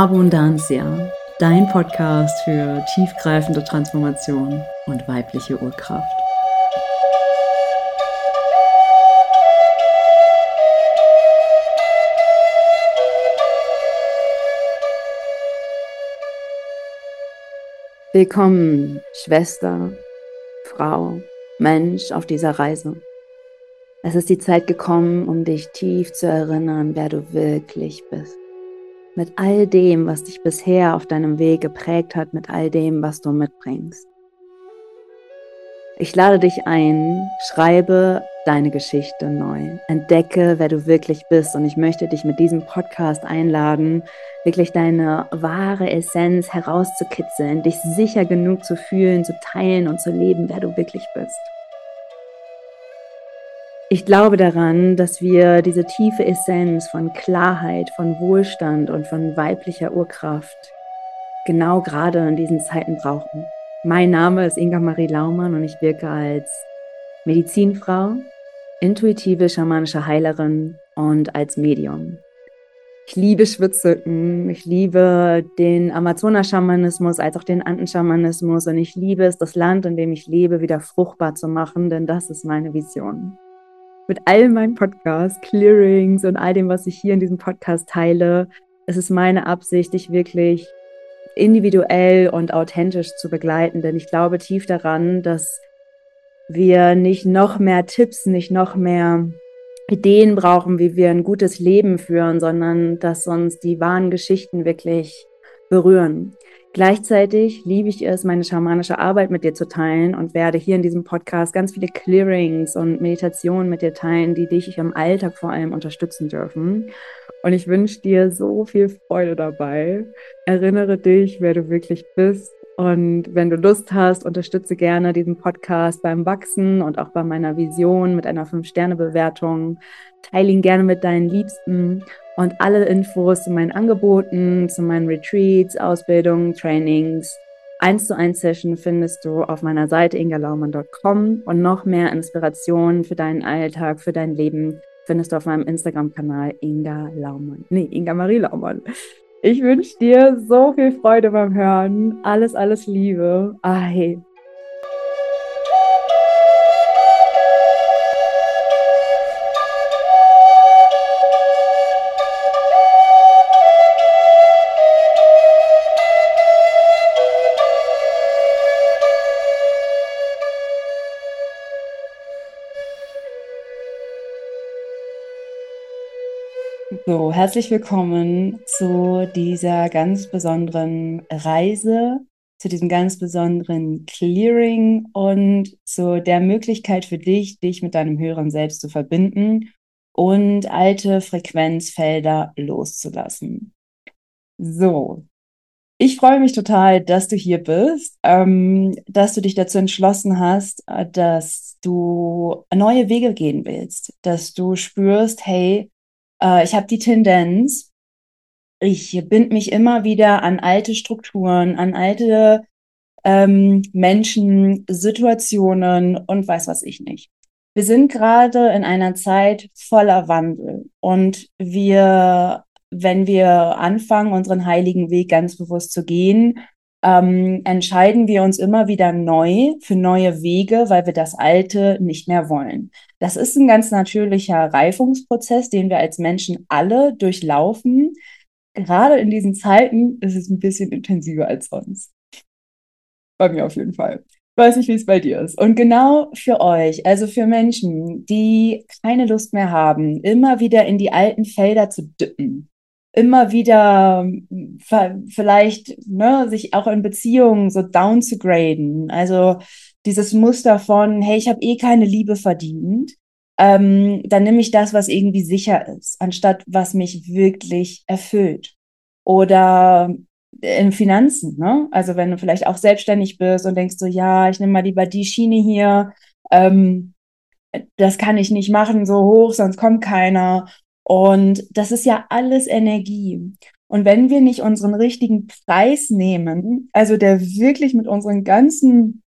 Abundantia, dein Podcast für tiefgreifende Transformation und weibliche Urkraft. Willkommen, Schwester, Frau, Mensch auf dieser Reise. Es ist die Zeit gekommen, um dich tief zu erinnern, wer du wirklich bist. Mit all dem, was dich bisher auf deinem Weg geprägt hat, mit all dem, was du mitbringst. Ich lade dich ein, schreibe deine Geschichte neu, entdecke, wer du wirklich bist, und ich möchte dich mit diesem Podcast einladen, wirklich deine wahre Essenz herauszukitzeln, dich sicher genug zu fühlen, zu teilen und zu leben, wer du wirklich bist. Ich glaube daran, dass wir diese tiefe Essenz von Klarheit, von Wohlstand und von weiblicher Urkraft genau gerade in diesen Zeiten brauchen. Mein Name ist Inga Marie Laumann und ich wirke als Medizinfrau, intuitive schamanische Heilerin und als Medium. Ich liebe Schwitzhütten, ich liebe den Amazonas-Schamanismus als auch den Anden-Schamanismus, und ich liebe es, das Land, in dem ich lebe, wieder fruchtbar zu machen, denn das ist meine Vision. Mit all meinen Podcasts, Clearings und all dem, was ich hier in diesem Podcast teile, es ist meine Absicht, dich wirklich individuell und authentisch zu begleiten, denn ich glaube tief daran, dass wir nicht noch mehr Tipps, nicht noch mehr Ideen brauchen, wie wir ein gutes Leben führen, sondern dass uns die wahren Geschichten wirklich berühren. Gleichzeitig liebe ich es, meine schamanische Arbeit mit dir zu teilen, und werde hier in diesem Podcast ganz viele Clearings und Meditationen mit dir teilen, die dich im Alltag vor allem unterstützen dürfen. Und ich wünsche dir so viel Freude dabei. Erinnere dich, wer du wirklich bist. Und wenn du Lust hast, unterstütze gerne diesen Podcast beim Wachsen und auch bei meiner Vision mit einer 5-Sterne-Bewertung. Teile ihn gerne mit deinen Liebsten. Und alle Infos zu meinen Angeboten, zu meinen Retreats, Ausbildungen, Trainings, 1:1 Session findest du auf meiner Seite ingalaumann.com, und noch mehr Inspiration für deinen Alltag, für dein Leben findest du auf meinem Instagram-Kanal Inga Marie Laumann. Ich wünsche dir so viel Freude beim Hören. Alles, alles Liebe. Hey. So, herzlich willkommen zu dieser ganz besonderen Reise, zu diesem ganz besonderen Clearing und zu der Möglichkeit für dich, dich mit deinem höheren Selbst zu verbinden und alte Frequenzfelder loszulassen. So, ich freue mich total, dass du hier bist, dass du dich dazu entschlossen hast, dass du neue Wege gehen willst, dass du spürst, hey, ich habe die Tendenz, ich binde mich immer wieder an alte Strukturen, an alte Menschen, Situationen und weiß was ich nicht. Wir sind gerade in einer Zeit voller Wandel, und wenn wir anfangen, unseren heiligen Weg ganz bewusst zu gehen, entscheiden wir uns immer wieder neu für neue Wege, weil wir das Alte nicht mehr wollen. Das ist ein ganz natürlicher Reifungsprozess, den wir als Menschen alle durchlaufen. Gerade in diesen Zeiten ist es ein bisschen intensiver als sonst. Bei mir auf jeden Fall. Ich weiß nicht, wie es bei dir ist. Und genau für euch, also für Menschen, die keine Lust mehr haben, immer wieder in die alten Felder zu dippen, immer wieder vielleicht sich auch in Beziehungen so down zu graden, also dieses Muster von, hey, ich habe eh keine Liebe verdient, dann nehme ich das, was irgendwie sicher ist, anstatt was mich wirklich erfüllt. Oder in Finanzen, ne? Also wenn du vielleicht auch selbstständig bist und denkst so, ja, ich nehme mal lieber die Schiene hier, das kann ich nicht machen so hoch, sonst kommt keiner. Und das ist ja alles Energie. Und wenn wir nicht unseren richtigen Preis nehmen, also der wirklich mit unseren ganzen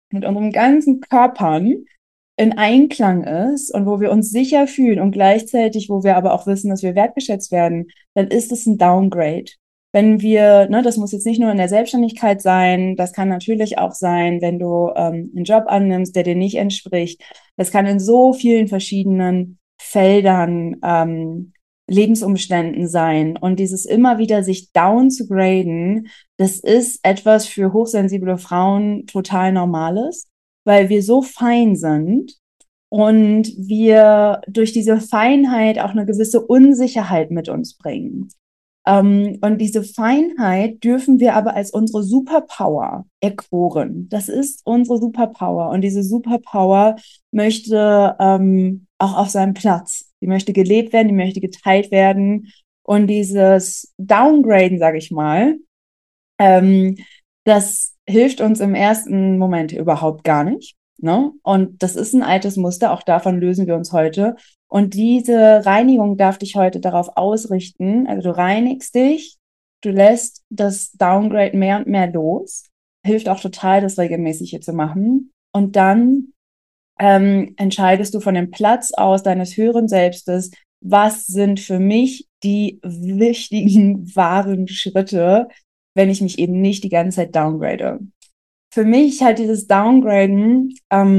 Körpern in Einklang ist und wo wir uns sicher fühlen und gleichzeitig, wo wir aber auch wissen, dass wir wertgeschätzt werden, dann ist es ein Downgrade. wenn wir, ne, das muss jetzt nicht nur in der Selbstständigkeit sein, das kann natürlich auch sein, wenn du einen Job annimmst, der dir nicht entspricht. Das kann in so vielen verschiedenen Feldern, Lebensumständen sein. Und dieses immer wieder sich down zu graden, das ist etwas für hochsensible Frauen total Normales, weil wir so fein sind und wir durch diese Feinheit auch eine gewisse Unsicherheit mit uns bringen. Und diese Feinheit dürfen wir aber als unsere Superpower erkoren. Das ist unsere Superpower. Und diese Superpower möchte auch auf seinem Platz. Die möchte gelebt werden, die möchte geteilt werden. Und dieses Downgraden, sage ich mal, ähm, das hilft uns im ersten Moment überhaupt gar nicht. Ne? Und das ist ein altes Muster, auch davon lösen wir uns heute. Und diese Reinigung darf dich heute darauf ausrichten. Also du reinigst dich, du lässt das Downgrade mehr und mehr los. Hilft auch total, das regelmäßig hier zu machen. Und dann entscheidest du von dem Platz aus deines höheren Selbstes, was sind für mich die wichtigen, wahren Schritte, wenn ich mich eben nicht die ganze Zeit downgrade. Für mich halt dieses Downgraden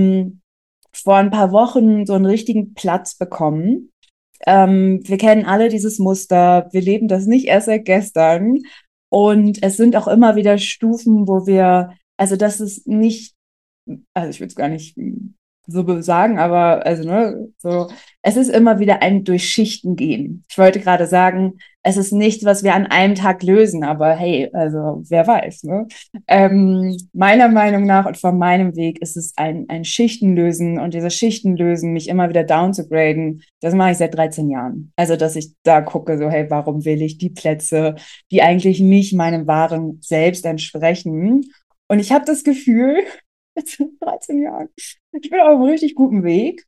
vor ein paar Wochen so einen richtigen Platz bekommen. Wir kennen alle dieses Muster, wir leben das nicht erst seit gestern und es sind auch immer wieder Stufen, wo wir, also das ist nicht, also ich würde es gar nicht so sagen, aber also ne, so es ist immer wieder ein durch Schichten gehen. Ich wollte gerade sagen, es ist nicht, was wir an einem Tag lösen, aber hey, also wer weiß, ne? Meiner Meinung nach und von meinem Weg ist es ein Schichtenlösen und diese Schichtenlösen, mich immer wieder down zu graden, das mache ich seit 13 Jahren. Also, dass ich da gucke, so, hey, warum will ich die Plätze, die eigentlich nicht meinem wahren Selbst entsprechen? Und ich habe das Gefühl, jetzt in 13 Jahren, ich bin auf einem richtig guten Weg,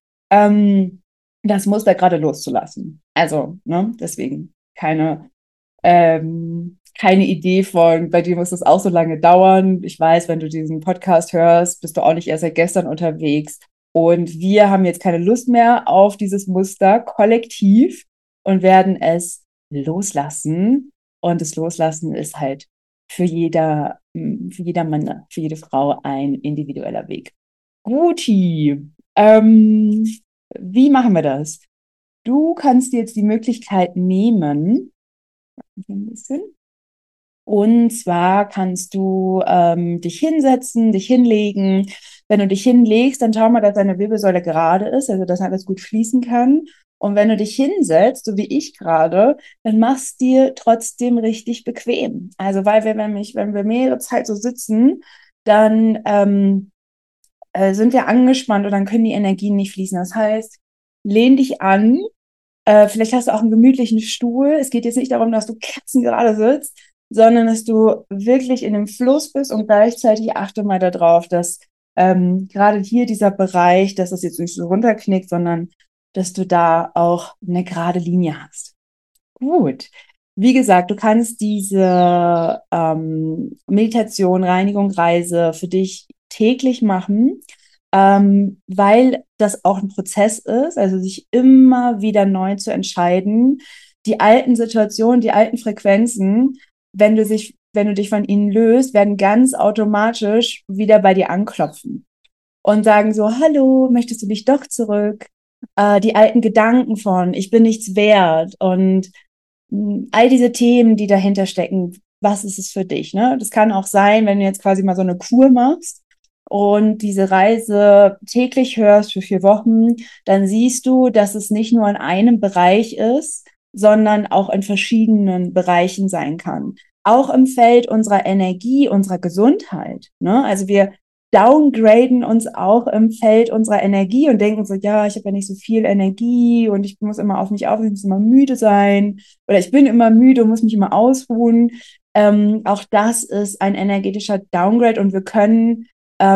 das Muster gerade loszulassen. Also, ne, deswegen keine Idee von, bei dir muss das auch so lange dauern. Ich weiß, wenn du diesen Podcast hörst, bist du auch nicht erst seit gestern unterwegs. Und wir haben jetzt keine Lust mehr auf dieses Muster kollektiv und werden es loslassen. Und das Loslassen ist halt für jeder Mann, für jede Frau ein individueller Weg. Guti. Wie machen wir das? Du kannst dir jetzt die Möglichkeit nehmen, ein bisschen. Und zwar kannst du dich hinsetzen, dich hinlegen. Wenn du dich hinlegst, dann schau mal, dass deine Wirbelsäule gerade ist, also dass alles gut fließen kann. Und wenn du dich hinsetzt, so wie ich gerade, dann machst dir trotzdem richtig bequem. Also weil wenn wir mehrere Zeit so sitzen, dann sind wir angespannt und dann können die Energien nicht fließen. Das heißt, lehn dich an. Vielleicht hast du auch einen gemütlichen Stuhl. Es geht jetzt nicht darum, dass du kerzengerade sitzt, sondern dass du wirklich in dem Fluss bist und gleichzeitig achte mal darauf, dass gerade hier dieser Bereich, dass das jetzt nicht so runterknickt, sondern dass du da auch eine gerade Linie hast. Gut. Wie gesagt, du kannst diese Meditation, Reinigung, Reise für dich täglich machen, weil das auch ein Prozess ist, also sich immer wieder neu zu entscheiden. Die alten Situationen, die alten Frequenzen, wenn du dich von ihnen löst, werden ganz automatisch wieder bei dir anklopfen und sagen so, hallo, möchtest du nicht doch zurück? Die alten Gedanken von, ich bin nichts wert und all diese Themen, die dahinter stecken, was ist es für dich? Ne? Das kann auch sein, wenn du jetzt quasi mal so eine Kur machst und diese Reise täglich hörst für 4 Wochen, dann siehst du, dass es nicht nur in einem Bereich ist, sondern auch in verschiedenen Bereichen sein kann. Auch im Feld unserer Energie, unserer Gesundheit. Ne? Also wir downgraden uns auch im Feld unserer Energie und denken so, ja, ich habe ja nicht so viel Energie und ich muss immer auf mich aufpassen, ich muss immer müde sein oder ich bin immer müde und muss mich immer ausruhen. Auch das ist ein energetischer Downgrade und wir können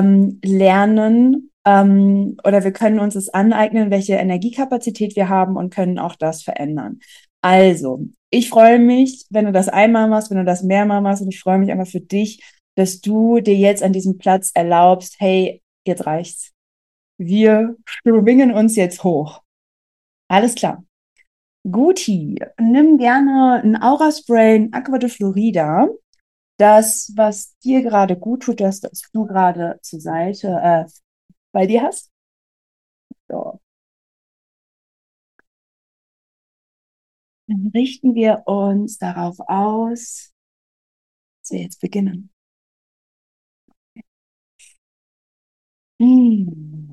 lernen oder wir können uns es aneignen, welche Energiekapazität wir haben und können auch das verändern. Also, ich freue mich, wenn du das einmal machst, wenn du das mehrmal machst und ich freue mich einfach für dich, dass du dir jetzt an diesem Platz erlaubst, hey, jetzt reicht's. Wir schwingen uns jetzt hoch. Alles klar. Guti, nimm gerne ein Aura-Spray, ein Aqua de Florida. Das, was dir gerade gut tut, das du gerade zur Seite bei dir hast. So. Dann richten wir uns darauf aus, dass wir jetzt beginnen. Hm.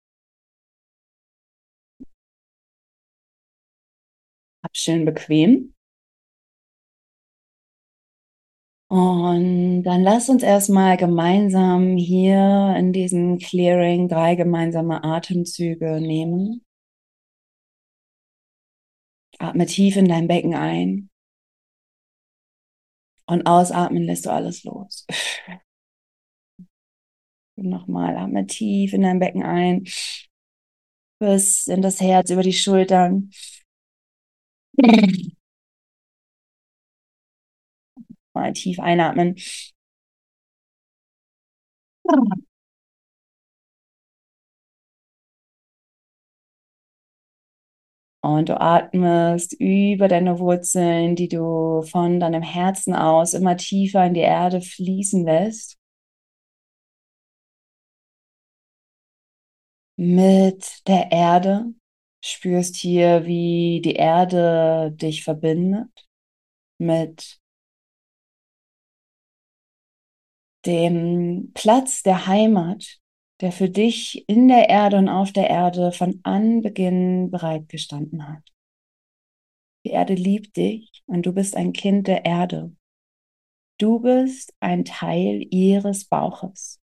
Hab schön bequem. Und dann lass uns erstmal gemeinsam hier in diesem Clearing 3 gemeinsame Atemzüge nehmen. Atme tief in dein Becken ein und ausatmen lässt du alles los. Und nochmal, atme tief in dein Becken ein, bis in das Herz, über die Schultern. Mal tief einatmen. Und du atmest über deine Wurzeln, die du von deinem Herzen aus immer tiefer in die Erde fließen lässt. Mit der Erde. Spürst hier, wie die Erde dich verbindet mit dem Platz der Heimat, der für dich in der Erde und auf der Erde von Anbeginn bereitgestanden hat. Die Erde liebt dich und du bist ein Kind der Erde. Du bist ein Teil ihres Bauches.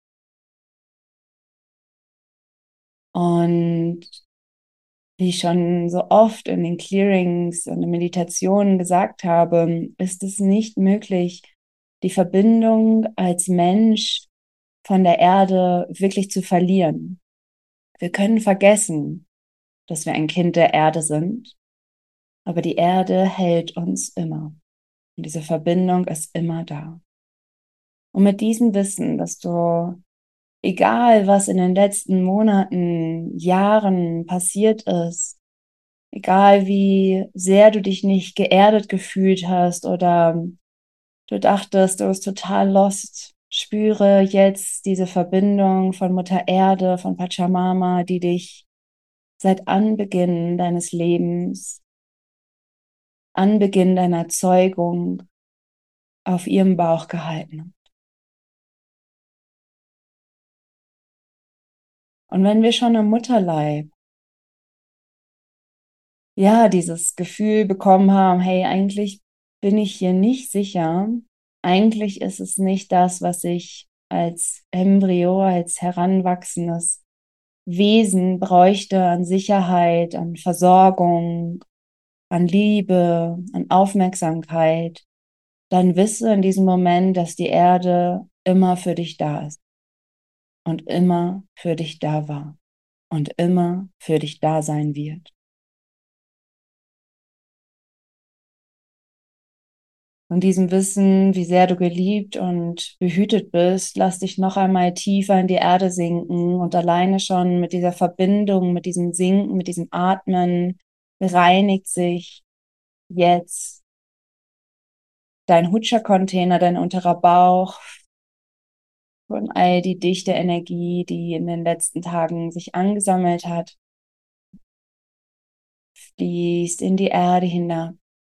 Und wie ich schon so oft in den Clearings und in Meditationen gesagt habe, ist es nicht möglich, die Verbindung als Mensch von der Erde wirklich zu verlieren. Wir können vergessen, dass wir ein Kind der Erde sind, aber die Erde hält uns immer. Und diese Verbindung ist immer da. Und mit diesem Wissen, dass du, egal was in den letzten Monaten, Jahren passiert ist, egal wie sehr du dich nicht geerdet gefühlt hast oder du dachtest, du bist total lost, spüre jetzt diese Verbindung von Mutter Erde, von Pachamama, die dich seit Anbeginn deines Lebens, Anbeginn deiner Zeugung auf ihrem Bauch gehalten hat. Und wenn wir schon im Mutterleib ja dieses Gefühl bekommen haben, hey, eigentlich bin ich hier nicht sicher, eigentlich ist es nicht das, was ich als Embryo, als heranwachsendes Wesen bräuchte an Sicherheit, an Versorgung, an Liebe, an Aufmerksamkeit, dann wisse in diesem Moment, dass die Erde immer für dich da ist und immer für dich da war und immer für dich da sein wird. Und diesem Wissen, wie sehr du geliebt und behütet bist, lass dich noch einmal tiefer in die Erde sinken und alleine schon mit dieser Verbindung, mit diesem Sinken, mit diesem Atmen reinigt sich jetzt dein Hutscha-Container, dein unterer Bauch von all die dichte Energie, die in den letzten Tagen sich angesammelt hat, fließt in die Erde hinab.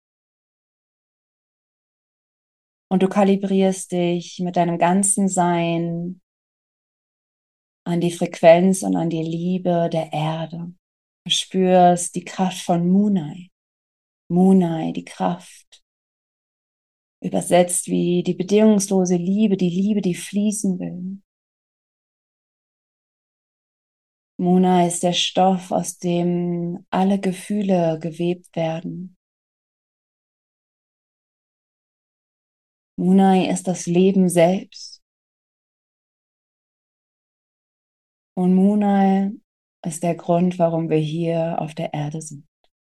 Und du kalibrierst dich mit deinem ganzen Sein an die Frequenz und an die Liebe der Erde. Du spürst die Kraft von Munai. Munai, die Kraft. Übersetzt wie die bedingungslose Liebe, die fließen will. Muna ist der Stoff, aus dem alle Gefühle gewebt werden. Munai ist das Leben selbst. Und Munai ist der Grund, warum wir hier auf der Erde sind.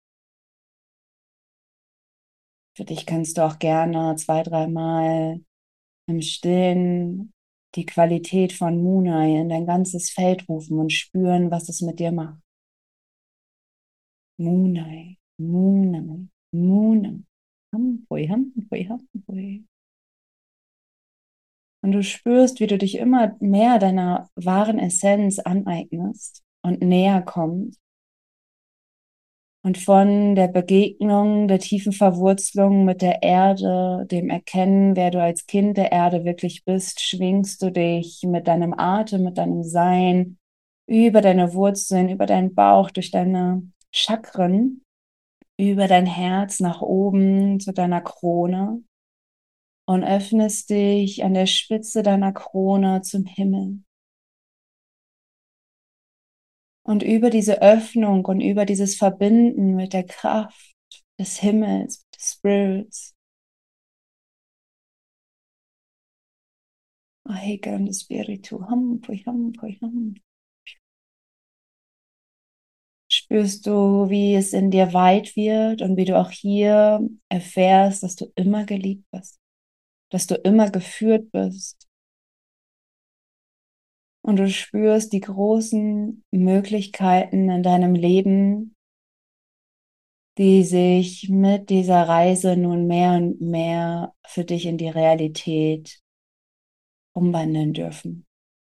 Für dich kannst du auch gerne 2, 3 Mal im Stillen die Qualität von Munai in dein ganzes Feld rufen und spüren, was es mit dir macht. Munai, Muna, Muna, Hampui, Hampui, Hampui. Und du spürst, wie du dich immer mehr deiner wahren Essenz aneignest und näher kommst. Und von der Begegnung, der tiefen Verwurzelung mit der Erde, dem Erkennen, wer du als Kind der Erde wirklich bist, schwingst du dich mit deinem Atem, mit deinem Sein über deine Wurzeln, über deinen Bauch, durch deine Chakren, über dein Herz nach oben zu deiner Krone und öffnest dich an der Spitze deiner Krone zum Himmel. Und über diese Öffnung und über dieses Verbinden mit der Kraft des Himmels, des Spirits, Ay, grande Spiritu, spürst du, wie es in dir weit wird und wie du auch hier erfährst, dass du immer geliebt bist, dass du immer geführt bist. Und du spürst die großen Möglichkeiten in deinem Leben, die sich mit dieser Reise nun mehr und mehr für dich in die Realität umwandeln dürfen.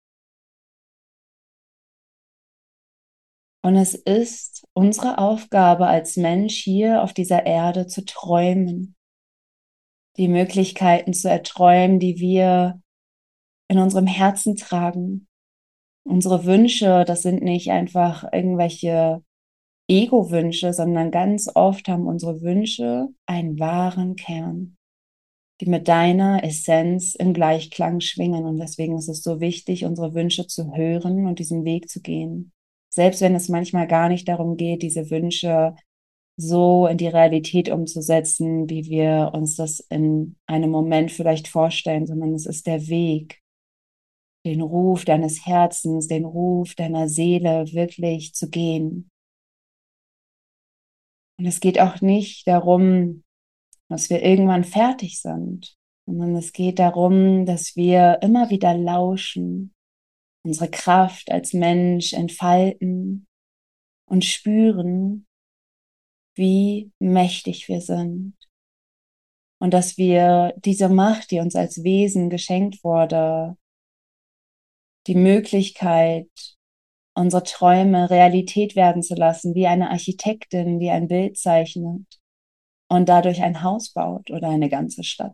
Und es ist unsere Aufgabe als Mensch hier auf dieser Erde zu träumen, die Möglichkeiten zu erträumen, die wir in unserem Herzen tragen. Unsere Wünsche, das sind nicht einfach irgendwelche Ego-Wünsche, sondern ganz oft haben unsere Wünsche einen wahren Kern, die mit deiner Essenz im Gleichklang schwingen. Und deswegen ist es so wichtig, unsere Wünsche zu hören und diesen Weg zu gehen. Selbst wenn es manchmal gar nicht darum geht, diese Wünsche so in die Realität umzusetzen, wie wir uns das in einem Moment vielleicht vorstellen, sondern es ist der Weg, den Ruf deines Herzens, den Ruf deiner Seele wirklich zu gehen. Und es geht auch nicht darum, dass wir irgendwann fertig sind, sondern es geht darum, dass wir immer wieder lauschen, unsere Kraft als Mensch entfalten und spüren, wie mächtig wir sind. Und dass wir diese Macht, die uns als Wesen geschenkt wurde, die Möglichkeit, unsere Träume Realität werden zu lassen, wie eine Architektin, die ein Bild zeichnet und dadurch ein Haus baut oder eine ganze Stadt.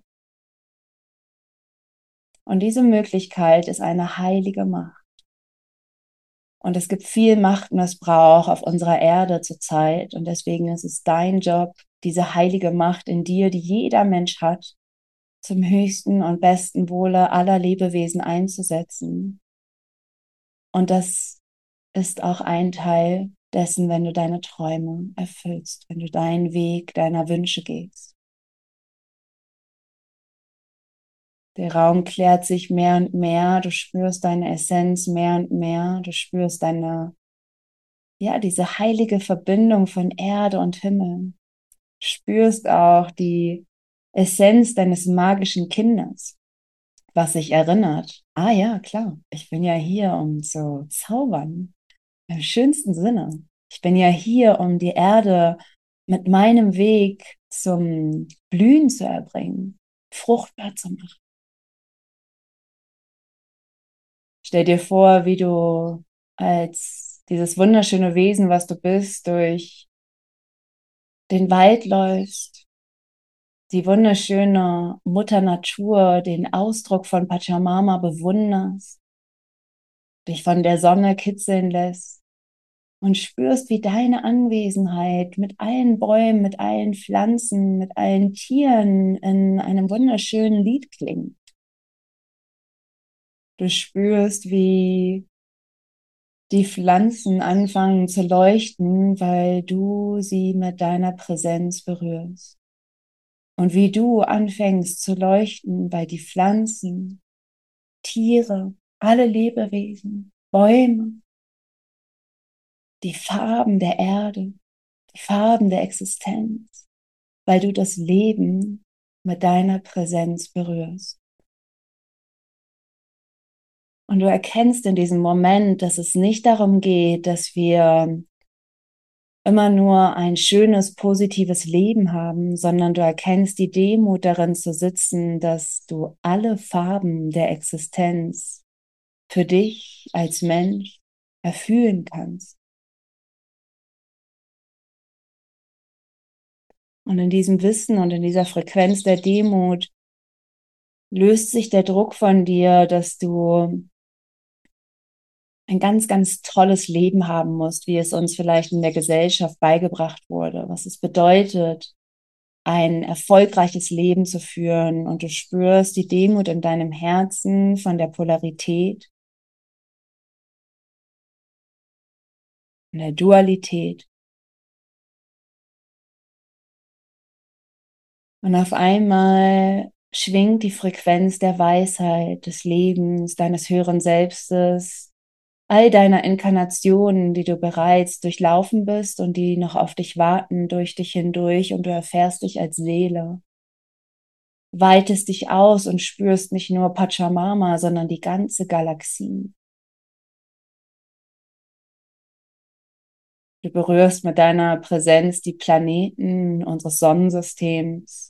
Und diese Möglichkeit ist eine heilige Macht. Und es gibt viel Machtmissbrauch auf unserer Erde zurzeit. Und deswegen ist es dein Job, diese heilige Macht in dir, die jeder Mensch hat, zum höchsten und besten Wohle aller Lebewesen einzusetzen. Und das ist auch ein Teil dessen, wenn du deine Träume erfüllst, wenn du deinen Weg deiner Wünsche gehst. Der Raum klärt sich mehr und mehr, du spürst deine Essenz mehr und mehr, du spürst diese heilige Verbindung von Erde und Himmel. Du spürst auch die Essenz deines magischen Kindes, was sich erinnert. Ah ja, klar, ich bin ja hier, um zu zaubern. Im schönsten Sinne. Ich bin ja hier, um die Erde mit meinem Weg zum Blühen zu erbringen, fruchtbar zu machen. Stell dir vor, wie du als dieses wunderschöne Wesen, was du bist, durch den Wald läufst, die wunderschöne Mutter Natur, den Ausdruck von Pachamama bewunderst, dich von der Sonne kitzeln lässt und spürst, wie deine Anwesenheit mit allen Bäumen, mit allen Pflanzen, mit allen Tieren in einem wunderschönen Lied klingt. Du spürst, wie die Pflanzen anfangen zu leuchten, weil du sie mit deiner Präsenz berührst. Und wie du anfängst zu leuchten, weil die Pflanzen, Tiere, alle Lebewesen, Bäume, die Farben der Erde, die Farben der Existenz, weil du das Leben mit deiner Präsenz berührst. Und du erkennst in diesem Moment, dass es nicht darum geht, dass wir immer nur ein schönes, positives Leben haben, sondern du erkennst die Demut darin zu sitzen, dass du alle Farben der Existenz für dich als Mensch erfühlen kannst. Und in diesem Wissen und in dieser Frequenz der Demut löst sich der Druck von dir, dass du ein ganz, ganz tolles Leben haben musst, wie es uns vielleicht in der Gesellschaft beigebracht wurde, was es bedeutet, ein erfolgreiches Leben zu führen, und du spürst die Demut in deinem Herzen von der Polarität, von der Dualität. Und auf einmal schwingt die Frequenz der Weisheit, des Lebens, deines höheren Selbstes, all deiner Inkarnationen, die du bereits durchlaufen bist und die noch auf dich warten, durch dich hindurch, und du erfährst dich als Seele. Weitest dich aus und spürst nicht nur Pachamama, sondern die ganze Galaxie. Du berührst mit deiner Präsenz die Planeten unseres Sonnensystems.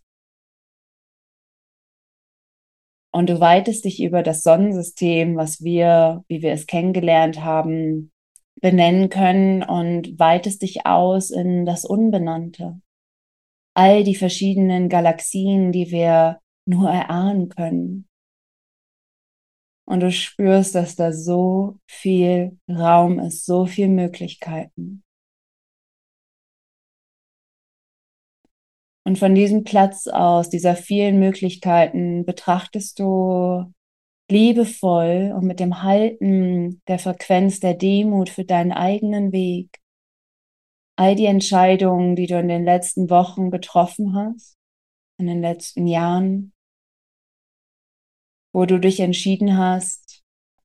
Und du weitest dich über das Sonnensystem, was wir, wie wir es kennengelernt haben, benennen können, und weitest dich aus in das Unbenannte. All die verschiedenen Galaxien, die wir nur erahnen können. Und du spürst, dass da so viel Raum ist, so viel Möglichkeiten. Und von diesem Platz aus, dieser vielen Möglichkeiten, betrachtest du liebevoll und mit dem Halten der Frequenz der Demut für deinen eigenen Weg all die Entscheidungen, die du in den letzten Wochen getroffen hast, in den letzten Jahren, wo du dich entschieden hast,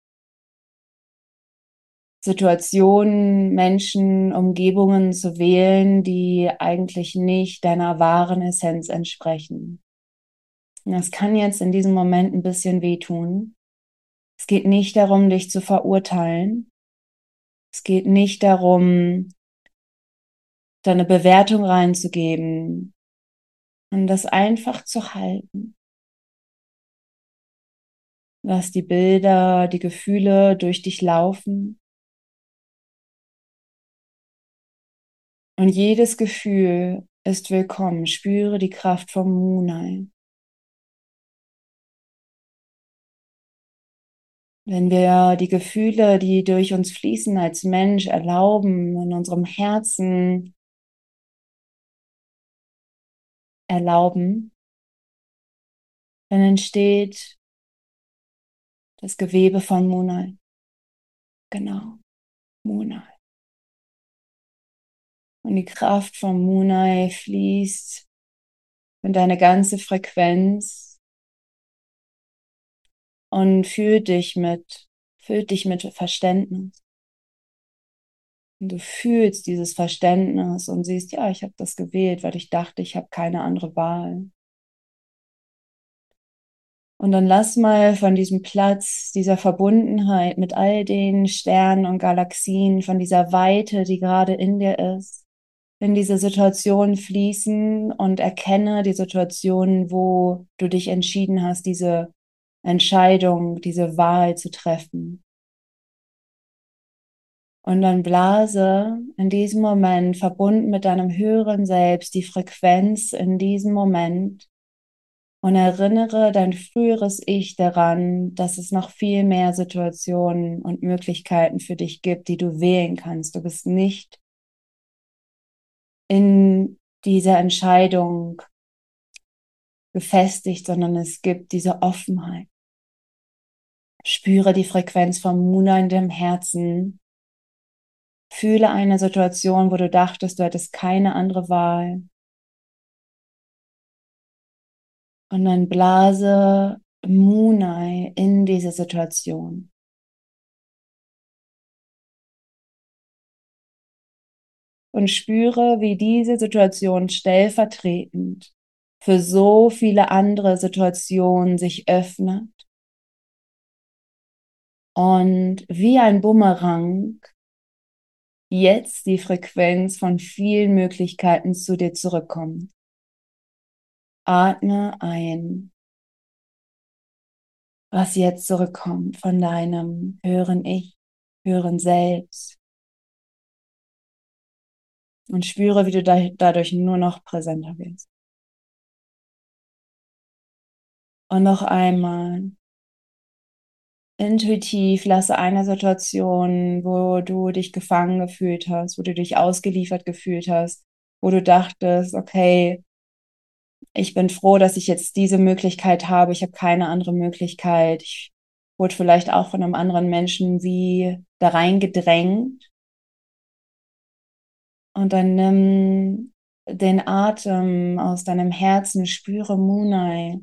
Situationen, Menschen, Umgebungen zu wählen, die eigentlich nicht deiner wahren Essenz entsprechen. Und das kann jetzt in diesem Moment ein bisschen wehtun. Es geht nicht darum, dich zu verurteilen. Es geht nicht darum, deine Bewertung reinzugeben und das einfach zu halten. Lass die Bilder, die Gefühle durch dich laufen. Und jedes Gefühl ist willkommen. Spüre die Kraft vom Moonlight. Wenn wir die Gefühle, die durch uns fließen als Mensch, erlauben, in unserem Herzen erlauben, dann entsteht das Gewebe von Moonlight. Genau, Moonlight. Und die Kraft vom Moonlight fließt in deine ganze Frequenz und füllt dich mit Verständnis. Und du fühlst dieses Verständnis und siehst, ja, ich habe das gewählt, weil ich dachte, ich habe keine andere Wahl. Und dann lass mal von diesem Platz, dieser Verbundenheit mit all den Sternen und Galaxien, von dieser Weite, die gerade in dir ist, in diese Situation fließen und erkenne die Situation, wo du dich entschieden hast, diese Entscheidung, diese Wahl zu treffen. Und dann blase in diesem Moment, verbunden mit deinem höheren Selbst, die Frequenz in diesem Moment und erinnere dein früheres Ich daran, dass es noch viel mehr Situationen und Möglichkeiten für dich gibt, die du wählen kannst. Du bist nicht in dieser Entscheidung gefestigt, sondern es gibt diese Offenheit. Spüre die Frequenz vom Muna in dem Herzen. Fühle eine Situation, wo du dachtest, du hättest keine andere Wahl. Und dann blase Munai in diese Situation. Und spüre, wie diese Situation stellvertretend für so viele andere Situationen sich öffnet. Und wie ein Bumerang jetzt die Frequenz von vielen Möglichkeiten zu dir zurückkommt. Atme ein, was jetzt zurückkommt von deinem höheren Ich, höheren Selbst. Und spüre, wie du dadurch nur noch präsenter wirst. Und noch einmal intuitiv lasse eine Situation, wo du dich gefangen gefühlt hast, wo du dich ausgeliefert gefühlt hast, wo du dachtest, okay, ich bin froh, dass ich jetzt diese Möglichkeit habe, ich habe keine andere Möglichkeit. Ich wurde vielleicht auch von einem anderen Menschen wie da reingedrängt. Und dann nimm den Atem aus deinem Herzen, spüre Munai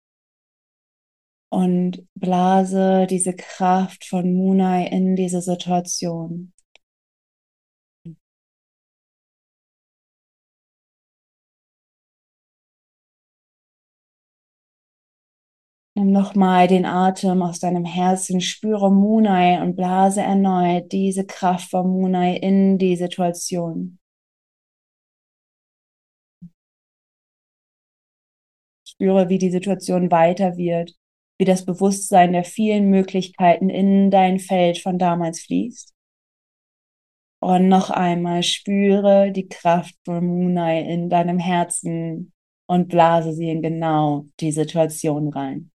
und blase diese Kraft von Munai in diese Situation. Nimm nochmal den Atem aus deinem Herzen, spüre Munai und blase erneut diese Kraft von Munai in die Situation. Spüre, wie die Situation weiter wird, wie das Bewusstsein der vielen Möglichkeiten in dein Feld von damals fließt. Und noch einmal spüre die Kraft von Munai in deinem Herzen und blase sie in genau die Situation rein.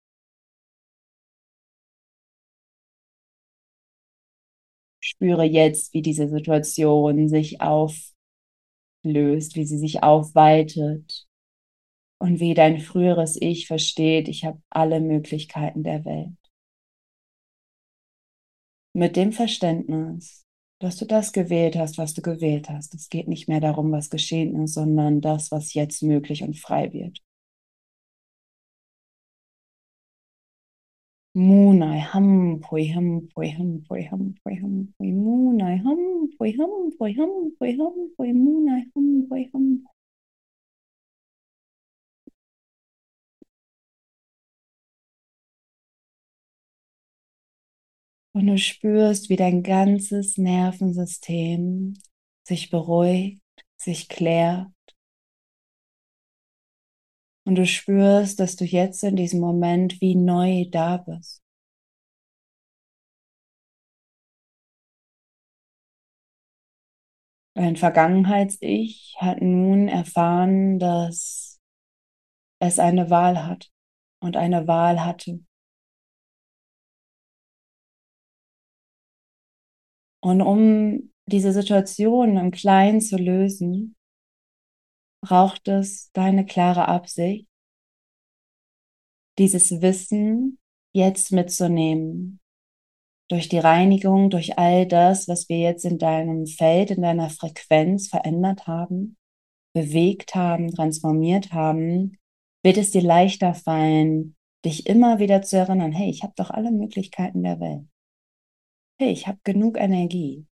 Spüre jetzt, wie diese Situation sich auflöst, wie sie sich aufweitet und wie dein früheres Ich versteht, ich habe alle Möglichkeiten der Welt. Mit dem Verständnis, dass du das gewählt hast, was du gewählt hast. Es geht nicht mehr darum, was geschehen ist, sondern das, was jetzt möglich und frei wird. Munai ham pui ham pui ham pui ham pui ham pui Munai ham pui ham pui ham pui ham pui Munai ham pui ham. Und du spürst, wie dein ganzes Nervensystem sich beruhigt, sich klärt. Und du spürst, dass du jetzt in diesem Moment wie neu da bist. Dein Vergangenheits-Ich hat nun erfahren, dass es eine Wahl hat und eine Wahl hatte. Und um diese Situation im Kleinen zu lösen, braucht es deine klare Absicht, dieses Wissen jetzt mitzunehmen. Durch die Reinigung, durch all das, was wir jetzt in deinem Feld, in deiner Frequenz verändert haben, bewegt haben, transformiert haben, wird es dir leichter fallen, dich immer wieder zu erinnern, hey, ich habe doch alle Möglichkeiten der Welt. Hey, ich habe genug Energie.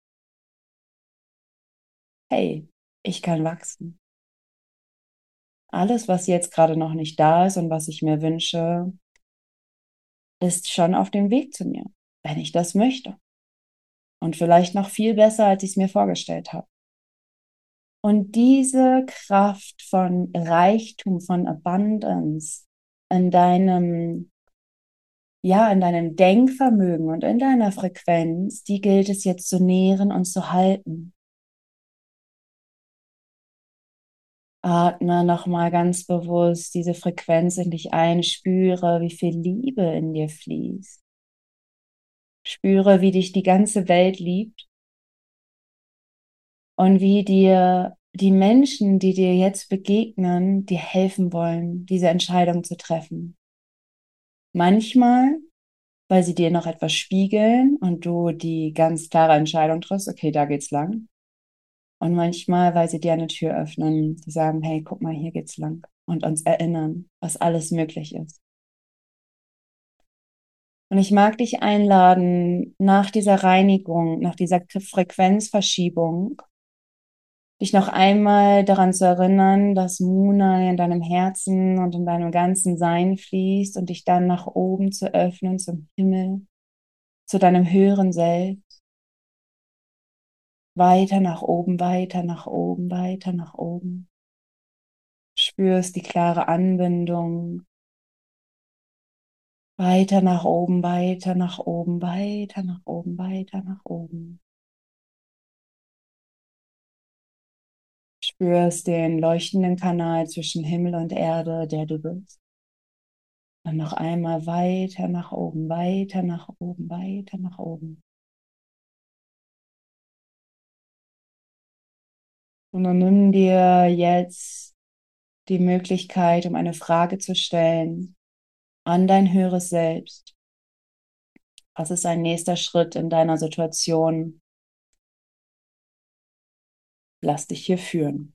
Hey, ich kann wachsen. Alles, was jetzt gerade noch nicht da ist und was ich mir wünsche, ist schon auf dem Weg zu mir, wenn ich das möchte. Und vielleicht noch viel besser, als ich es mir vorgestellt habe. Und diese Kraft von Reichtum, von Abundance in deinem, ja, in deinem Denkvermögen und in deiner Frequenz, die gilt es jetzt zu nähren und zu halten. Atme nochmal ganz bewusst diese Frequenz in dich ein, spüre, wie viel Liebe in dir fließt. Spüre, wie dich die ganze Welt liebt und wie dir die Menschen, die dir jetzt begegnen, dir helfen wollen, diese Entscheidung zu treffen. Manchmal, weil sie dir noch etwas spiegeln und du die ganz klare Entscheidung triffst, okay, da geht's lang. Und manchmal, weil sie dir eine Tür öffnen, die sagen, hey, guck mal, hier geht's lang. Und uns erinnern, was alles möglich ist. Und ich mag dich einladen, nach dieser Reinigung, nach dieser Frequenzverschiebung, dich noch einmal daran zu erinnern, dass Muna in deinem Herzen und in deinem ganzen Sein fließt und dich dann nach oben zu öffnen zum Himmel, zu deinem höheren Selbst, weiter nach oben, weiter nach oben, weiter nach oben. Spürst die klare Anbindung. Weiter nach oben, weiter nach oben, weiter nach oben, weiter nach oben. Spürst den leuchtenden Kanal zwischen Himmel und Erde, der du bist. Dann noch einmal weiter nach oben, weiter nach oben, weiter nach oben. Und dann nimm dir jetzt die Möglichkeit, um eine Frage zu stellen an dein höheres Selbst. Was ist ein nächster Schritt in deiner Situation? Lass dich hier führen.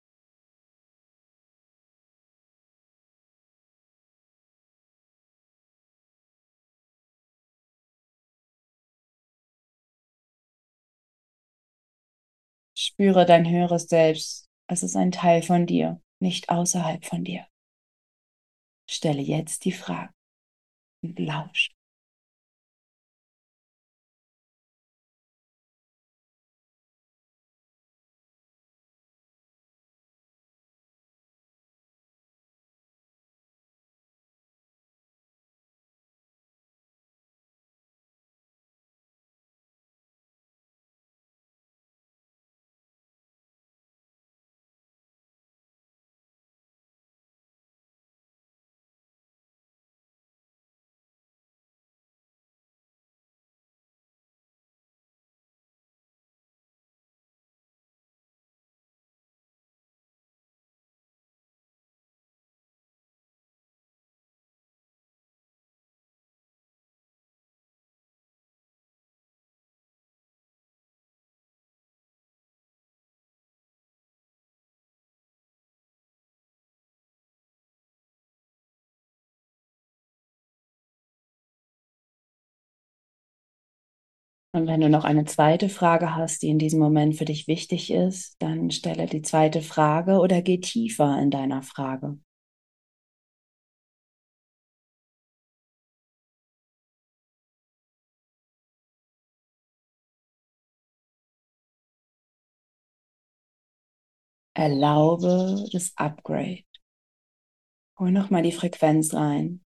Spüre dein höheres Selbst. Es ist ein Teil von dir, nicht außerhalb von dir. Stelle jetzt die Frage und lausch. Und wenn du noch eine zweite Frage hast, die in diesem Moment für dich wichtig ist, dann stelle die zweite Frage oder geh tiefer in deiner Frage. Erlaube das Upgrade. Hol nochmal die Frequenz rein.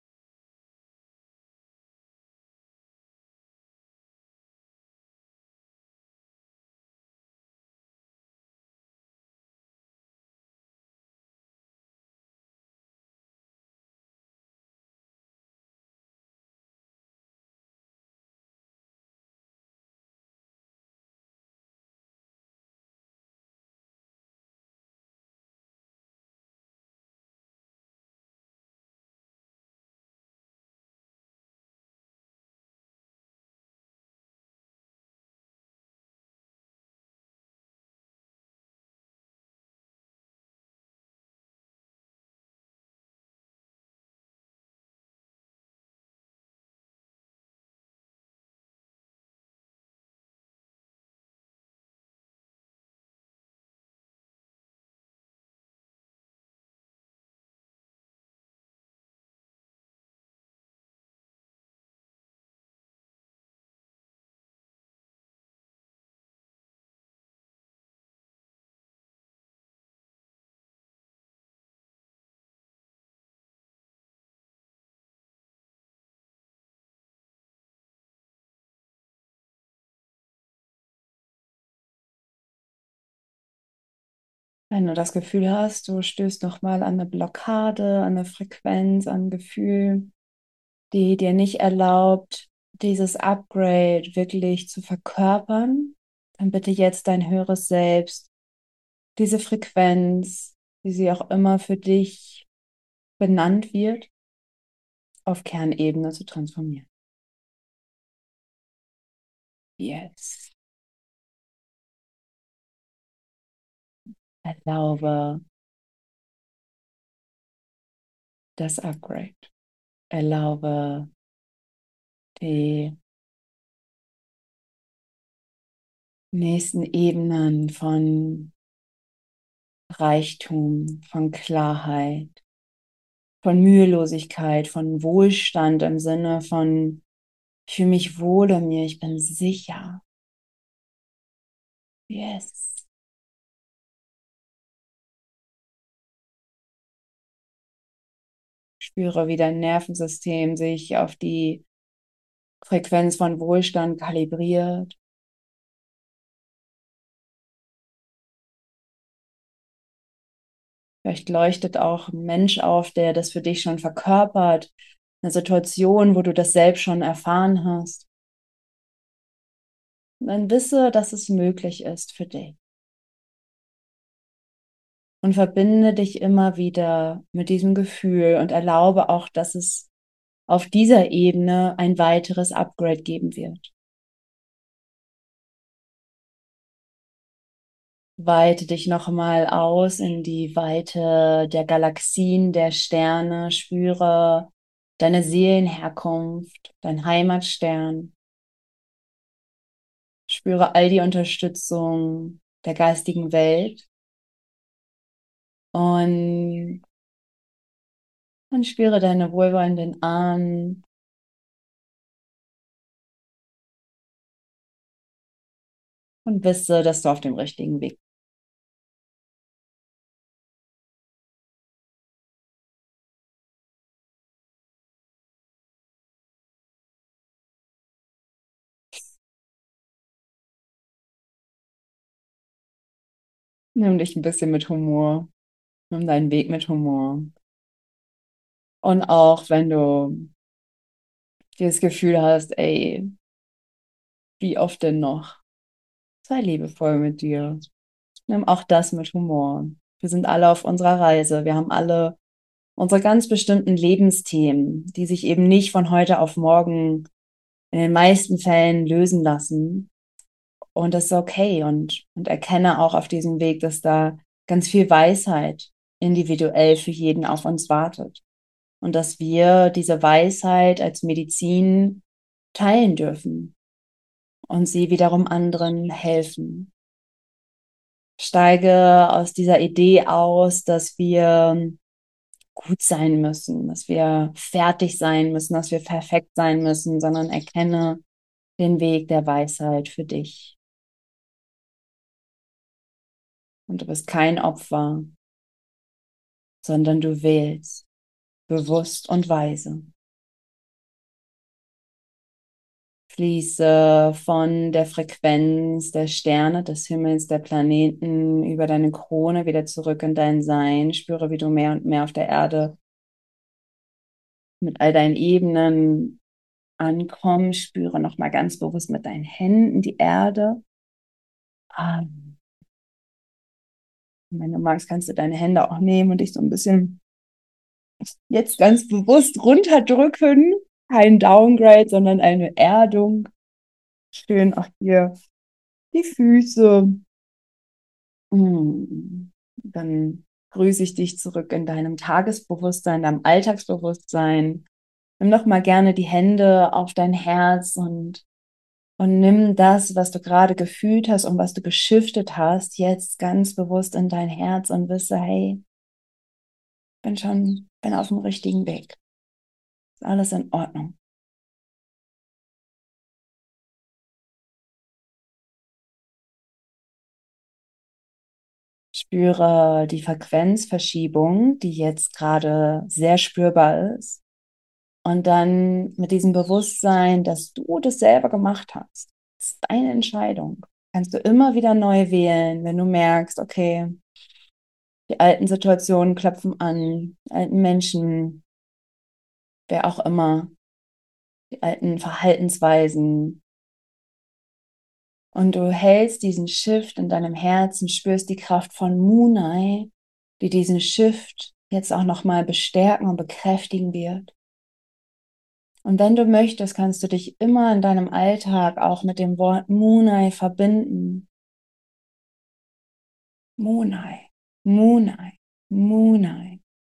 Wenn du das Gefühl hast, du stößt nochmal an eine Blockade, an eine Frequenz, an ein Gefühl, die dir nicht erlaubt, dieses Upgrade wirklich zu verkörpern, dann bitte jetzt dein höheres Selbst, diese Frequenz, wie sie auch immer für dich benannt wird, auf Kernebene zu transformieren. Yes. Erlaube das Upgrade. Erlaube die nächsten Ebenen von Reichtum, von Klarheit, von Mühelosigkeit, von Wohlstand im Sinne von, ich fühle mich wohl in mir, ich bin sicher. Yes. Spüre, wie dein Nervensystem sich auf die Frequenz von Wohlstand kalibriert. Vielleicht leuchtet auch ein Mensch auf, der das für dich schon verkörpert. Eine Situation, wo du das selbst schon erfahren hast. Und dann wisse, dass es möglich ist für dich. Und verbinde dich immer wieder mit diesem Gefühl und erlaube auch, dass es auf dieser Ebene ein weiteres Upgrade geben wird. Weite dich nochmal aus in die Weite der Galaxien, der Sterne, spüre deine Seelenherkunft, dein Heimatstern, spüre all die Unterstützung der geistigen Welt und, und spüre deine wohlwollenden Ahnen und wisse, dass du auf dem richtigen Weg bist. Nimm dich ein bisschen mit Humor, nimm deinen Weg mit Humor. Und auch wenn du dieses Gefühl hast, ey, wie oft denn noch? Sei liebevoll mit dir. Nimm auch das mit Humor. Wir sind alle auf unserer Reise. Wir haben alle unsere ganz bestimmten Lebensthemen, die sich eben nicht von heute auf morgen in den meisten Fällen lösen lassen. Und das ist okay. Und erkenne auch auf diesem Weg, dass da ganz viel Weisheit individuell für jeden auf uns wartet. Und dass wir diese Weisheit als Medizin teilen dürfen und sie wiederum anderen helfen. Steige aus dieser Idee aus, dass wir gut sein müssen, dass wir fertig sein müssen, dass wir perfekt sein müssen, sondern erkenne den Weg der Weisheit für dich. Und du bist kein Opfer, sondern du wählst bewusst und weise. Fließe von der Frequenz der Sterne, des Himmels, der Planeten über deine Krone wieder zurück in dein Sein. Spüre, wie du mehr und mehr auf der Erde mit all deinen Ebenen ankommst. Spüre nochmal ganz bewusst mit deinen Händen die Erde. Wenn du magst, kannst du deine Hände auch nehmen und dich so ein bisschen jetzt ganz bewusst runterdrücken. Kein Downgrade, sondern eine Erdung. Schön auch hier die Füße. Dann grüße ich dich zurück in deinem Tagesbewusstsein, deinem Alltagsbewusstsein. Nimm doch mal gerne die Hände auf dein Herz und nimm das, was du gerade gefühlt hast und was du geschiftet hast, jetzt ganz bewusst in dein Herz und wisse, hey, bin auf dem richtigen Weg. Ist alles in Ordnung. Spüre die Frequenzverschiebung, die jetzt gerade sehr spürbar ist. Und dann mit diesem Bewusstsein, dass du das selber gemacht hast. Das ist deine Entscheidung. Kannst du immer wieder neu wählen, wenn du merkst, okay, die alten Situationen klopfen an, die alten Menschen, wer auch immer, die alten Verhaltensweisen. Und du hältst diesen Shift in deinem Herzen, spürst die Kraft von Munai, die diesen Shift jetzt auch nochmal bestärken und bekräftigen wird. Und wenn du möchtest, kannst du dich immer in deinem Alltag auch mit dem Wort Munai verbinden. Munai, Munai, Munai.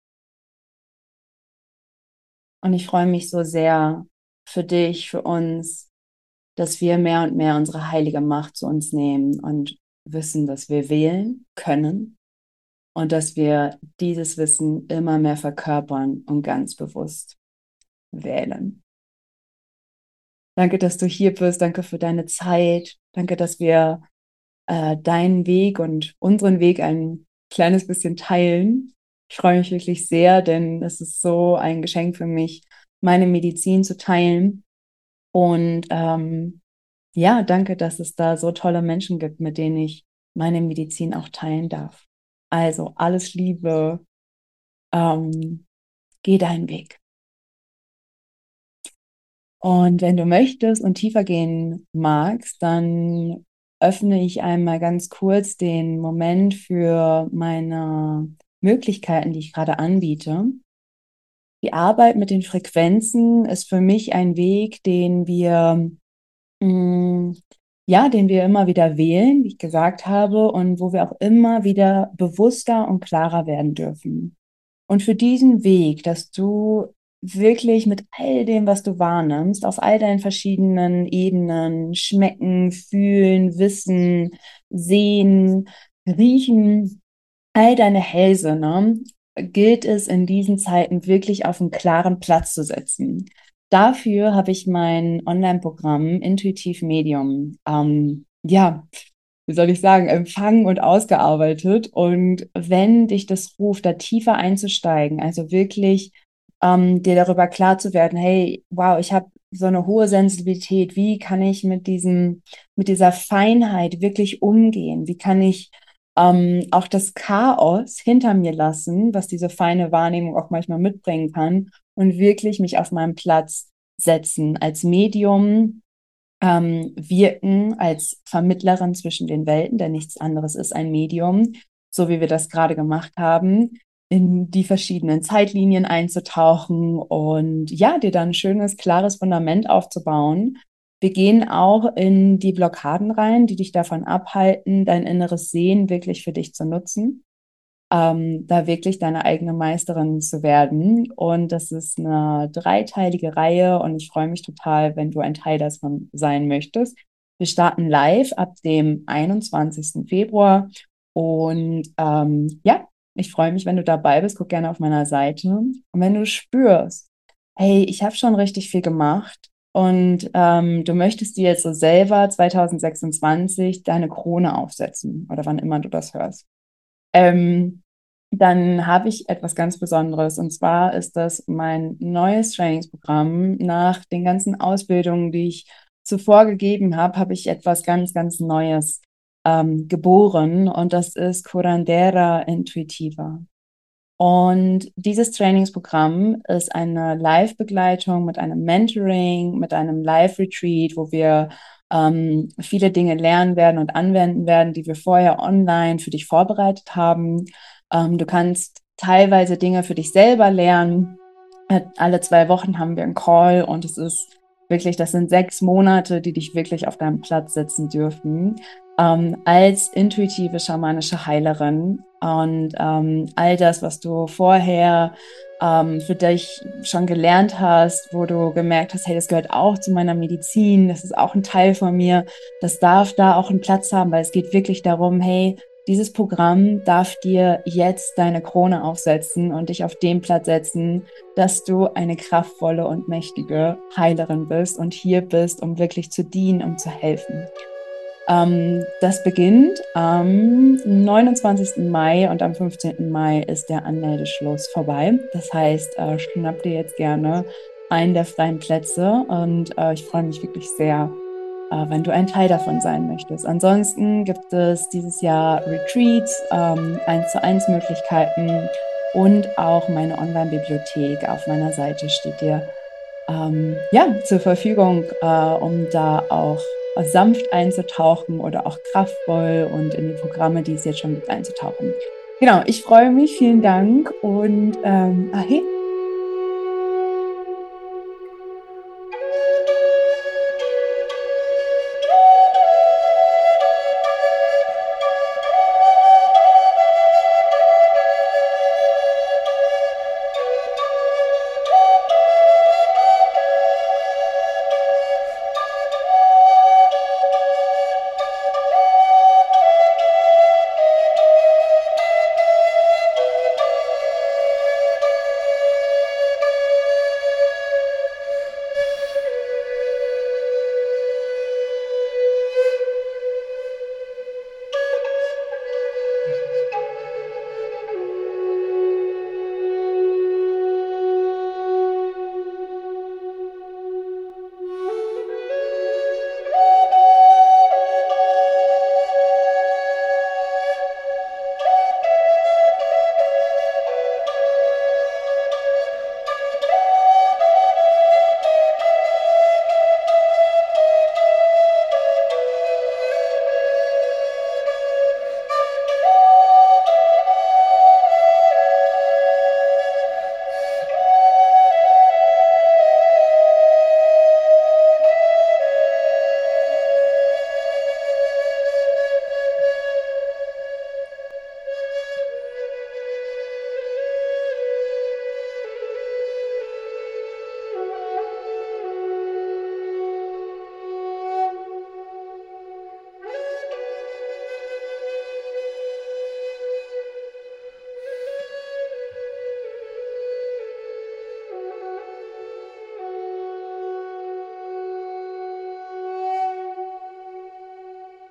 Und ich freue mich so sehr für dich, für uns, dass wir mehr und mehr unsere heilige Macht zu uns nehmen und wissen, dass wir wählen können und dass wir dieses Wissen immer mehr verkörpern und ganz bewusst wählen. Danke, dass du hier bist. Danke für deine Zeit. Danke, dass wir deinen Weg und unseren Weg ein kleines bisschen teilen. Ich freue mich wirklich sehr, denn es ist so ein Geschenk für mich, meine Medizin zu teilen. Und ja, danke, dass es da so tolle Menschen gibt, mit denen ich meine Medizin auch teilen darf. Also alles Liebe, geh deinen Weg. Und wenn du möchtest und tiefer gehen magst, dann öffne ich einmal ganz kurz den Moment für meine Möglichkeiten, die ich gerade anbiete. Die Arbeit mit den Frequenzen ist für mich ein Weg, mh, den wir immer wieder wählen, wie ich gesagt habe, und wo wir auch immer wieder bewusster und klarer werden dürfen. Und für diesen Weg, dass du wirklich mit all dem, was du wahrnimmst, auf all deinen verschiedenen Ebenen, schmecken, fühlen, wissen, sehen, riechen, all deine Hellsinne, gilt es in diesen Zeiten wirklich auf einen klaren Platz zu setzen. Dafür habe ich mein Online-Programm Intuitiv Medium, wie soll ich sagen, empfangen und ausgearbeitet. Und wenn dich das ruft, da tiefer einzusteigen, also wirklich dir darüber klar zu werden, hey, wow, ich habe so eine hohe Sensibilität, wie kann ich mit dieser Feinheit wirklich umgehen? Wie kann ich auch das Chaos hinter mir lassen, was diese feine Wahrnehmung auch manchmal mitbringen kann, und wirklich mich auf meinen Platz setzen als Medium, wirken als Vermittlerin zwischen den Welten, denn nichts anderes ist ein Medium, so wie wir das gerade gemacht haben, in die verschiedenen Zeitlinien einzutauchen und ja, dir dann ein schönes, klares Fundament aufzubauen. Wir gehen auch in die Blockaden rein, die dich davon abhalten, dein inneres Sehen wirklich für dich zu nutzen, da wirklich deine eigene Meisterin zu werden. Und das ist eine dreiteilige Reihe und ich freue mich total, wenn du ein Teil davon sein möchtest. Wir starten live ab dem 21. Februar und ja, ich freue mich, wenn du dabei bist. Guck gerne auf meiner Seite. Und wenn du spürst, hey, ich habe schon richtig viel gemacht und du möchtest dir jetzt so selber 2026 deine Krone aufsetzen oder wann immer du das hörst, ähm, dann habe ich etwas ganz Besonderes. Und zwar ist das mein neues Trainingsprogramm. Nach den ganzen Ausbildungen, die ich zuvor gegeben habe, habe ich etwas ganz, ganz Neues geboren. Und das ist Curandera Intuitiva. Und dieses Trainingsprogramm ist eine Live-Begleitung mit einem Mentoring, mit einem Live-Retreat, wo wir viele Dinge lernen werden und anwenden werden, die wir vorher online für dich vorbereitet haben. Du kannst teilweise Dinge für dich selber lernen. Alle 2 Wochen haben wir einen Call und es ist wirklich, das sind 6 Monate, die dich wirklich auf deinem Platz setzen dürfen, als intuitive schamanische Heilerin. Und all das, was du vorher für dich schon gelernt hast, wo du gemerkt hast, hey, das gehört auch zu meiner Medizin, das ist auch ein Teil von mir, das darf da auch einen Platz haben, weil es geht wirklich darum, hey, dieses Programm darf dir jetzt deine Krone aufsetzen und dich auf den Platz setzen, dass du eine kraftvolle und mächtige Heilerin bist und hier bist, um wirklich zu dienen, um zu helfen. Das beginnt am 29. Mai und am 15. Mai ist der Anmeldeschluss vorbei. Das heißt, schnapp dir jetzt gerne einen der freien Plätze und ich freue mich wirklich sehr, wenn du ein Teil davon sein möchtest. Ansonsten gibt es dieses Jahr Retreats, 1:1 Möglichkeiten und auch meine Online-Bibliothek auf meiner Seite steht dir zur Verfügung, um da auch sanft einzutauchen oder auch kraftvoll und in die Programme, die es jetzt schon gibt, einzutauchen. Genau, ich freue mich, vielen Dank und Ahe.